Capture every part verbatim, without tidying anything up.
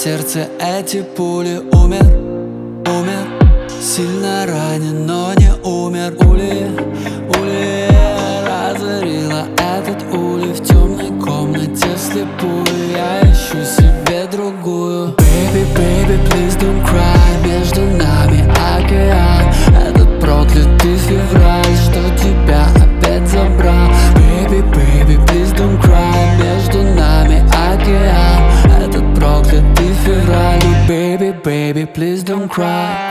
сердце эти пули. Умер, умер, сильно ранен, но не умер. Ули, ули, разорила этот улей в темной комнате слепую. Я ищу себе другую. Baby, baby, please don't cry. Между нами океан, этот проклятый февраль, что тебя опять забрал. Baby, baby, please don't cry. Между нами океан, этот проклятый февраль. Baby, baby, please don't cry.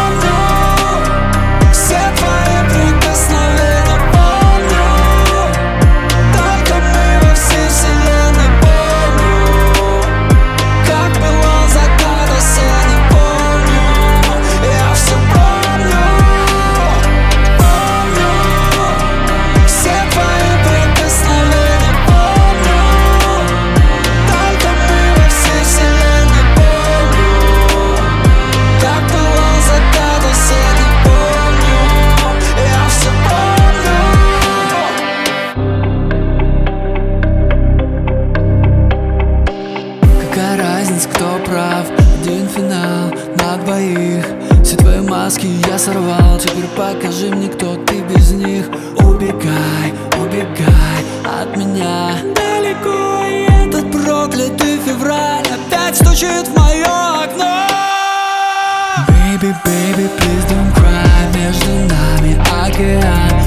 Все твои прикосновения помню, только мы во всей вселенной помню. Как было закат осенний, помню. Я все помню, помню. Все твои прикосновения помню, только мы во всей вселенной помню. Как было закат осенний, помню. Я все помню. Какая разница, кто прав? Один финал на двоих. Все твои маски я сорвал. Теперь покажи мне, кто ты без них. Убегай, убегай от меня далеко. И этот проклятый февраль опять стучит в мое окно. Baby, baby, please don't cry. Между нами океан,